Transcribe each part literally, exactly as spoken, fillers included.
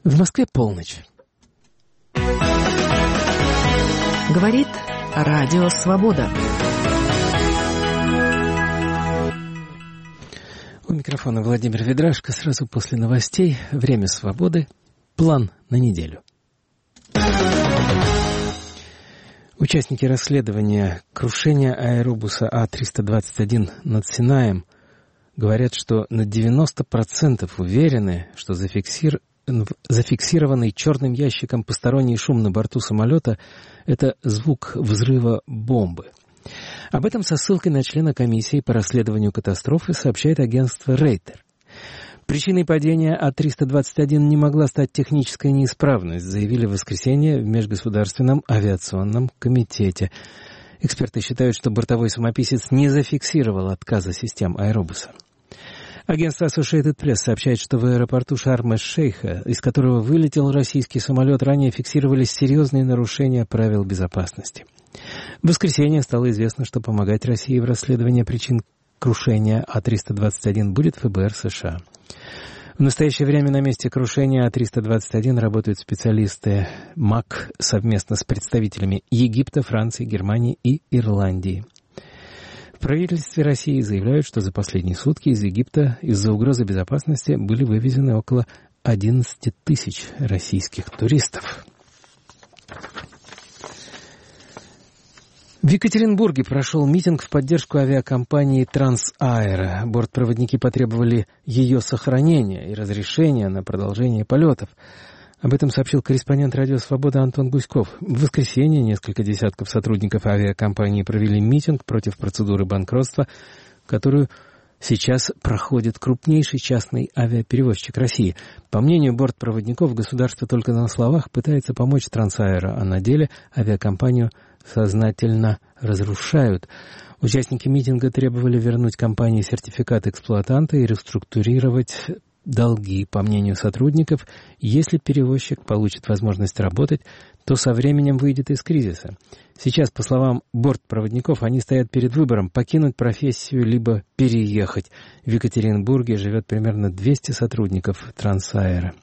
В Москве полночь. Говорит Радио Свобода. У микрофона Владимир Ведрашко. Сразу после новостей. Время свободы. План на неделю. Участники расследования крушения аэробуса А триста двадцать один над Синаем говорят, что на девяносто процентов уверены, что зафиксир... зафиксированный черным ящиком посторонний шум на борту самолета — это звук взрыва бомбы. Об этом со ссылкой на члена комиссии по расследованию катастрофы сообщает агентство Рейтер. Причиной падения А триста двадцать один не могла стать техническая неисправность, заявили в воскресенье в Межгосударственном авиационном комитете. Эксперты считают, что бортовой самописец не зафиксировал отказа систем аэробуса. Агентство Associated Press сообщает, что в аэропорту Шарм-эш-Шейха, из которого вылетел российский самолет, ранее фиксировались серьезные нарушения правил безопасности. В воскресенье стало известно, что помогать России в расследовании причин крушения А триста двадцать один будет ФБР США. В настоящее время на месте крушения А триста двадцать один работают специалисты МАК совместно с представителями Египта, Франции, Германии и Ирландии. В правительстве России заявляют, что за последние сутки из Египта из-за угрозы безопасности были вывезены около одиннадцать тысяч российских туристов. В Екатеринбурге прошел митинг в поддержку авиакомпании «Трансаэро». Бортпроводники потребовали ее сохранения и разрешения на продолжение полетов. Об этом сообщил корреспондент «Радио Свобода» Антон Гуськов. В воскресенье несколько десятков сотрудников авиакомпании провели митинг против процедуры банкротства, которую сейчас проходит крупнейший частный авиаперевозчик России. По мнению бортпроводников, государство только на словах пытается помочь «Трансаэро», а на деле авиакомпанию сознательно разрушают. Участники митинга требовали вернуть компании сертификат эксплуатанта и реструктурировать долги. По мнению сотрудников, если перевозчик получит возможность работать, то со временем выйдет из кризиса. Сейчас, по словам бортпроводников, они стоят перед выбором покинуть профессию либо переехать. В Екатеринбурге живет примерно двести сотрудников «Трансаэро».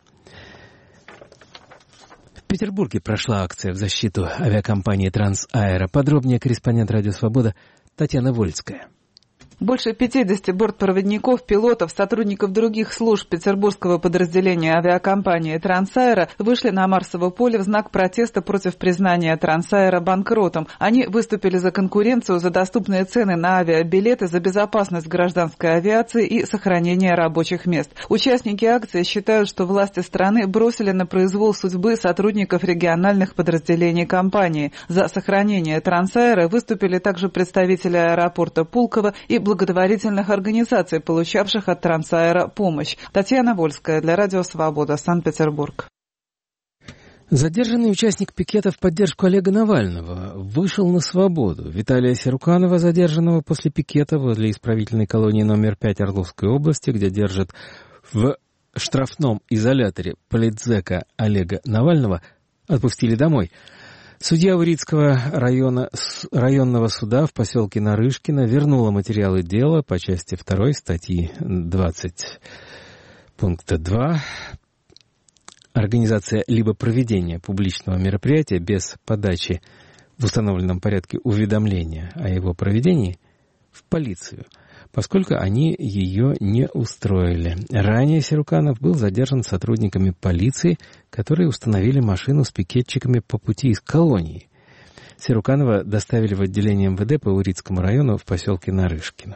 В Петербурге прошла акция в защиту авиакомпании «Трансаэро». Подробнее корреспондент «Радио Свобода» Татьяна Вольская. Больше пятидесяти бортпроводников, пилотов, сотрудников других служб петербургского подразделения авиакомпании «Трансаэро» вышли на Марсово поле в знак протеста против признания «Трансаэро» банкротом. Они выступили за конкуренцию, за доступные цены на авиабилеты, за безопасность гражданской авиации и сохранение рабочих мест. Участники акции считают, что власти страны бросили на произвол судьбы сотрудников региональных подразделений компании. За сохранение «Трансаэро» выступили также представители аэропорта Пулково и благотворительных организаций, получавших от «Трансаэро» помощь. Татьяна Вольская для Радио Свобода, Санкт-Петербург. Задержанный участник пикета в поддержку Олега Навального вышел на свободу. Виталия Серуканова, задержанного после пикета возле исправительной колонии номер пять Орловской области, где держат в штрафном изоляторе политзека Олега Навального, отпустили домой. Судья Урицкого района, районного суда в поселке Нарышкино вернула материалы дела по части второй статьи двадцать пункта два. Организация либо проведение публичного мероприятия без подачи в установленном порядке уведомления о его проведении в полицию, поскольку они ее не устроили. Ранее Серуканов был задержан сотрудниками полиции, которые установили машину с пикетчиками по пути из колонии. Серуканова доставили в отделение эм вэ дэ по Урицкому району в поселке Нарышкино.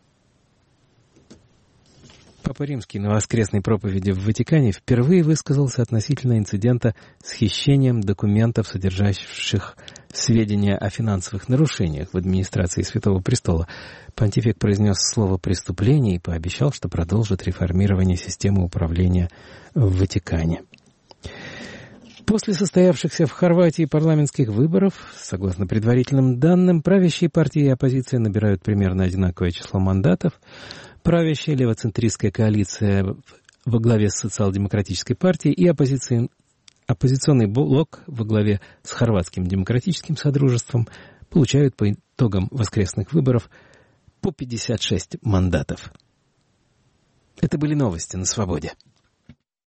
Папа Римский на воскресной проповеди в Ватикане впервые высказался относительно инцидента с хищением документов, содержащих сведения о финансовых нарушениях в администрации Святого Престола. Понтифик произнес слово «преступление» и пообещал, что продолжит реформирование системы управления в Ватикане. После состоявшихся в Хорватии парламентских выборов, согласно предварительным данным, правящие партии и оппозиция набирают примерно одинаковое число мандатов. Правящая левоцентристская коалиция во главе с социал-демократической партией и оппозиции, оппозиционный блок во главе с хорватским демократическим содружеством получают по итогам воскресных выборов по пятьдесят шесть мандатов. Это были новости на Свободе.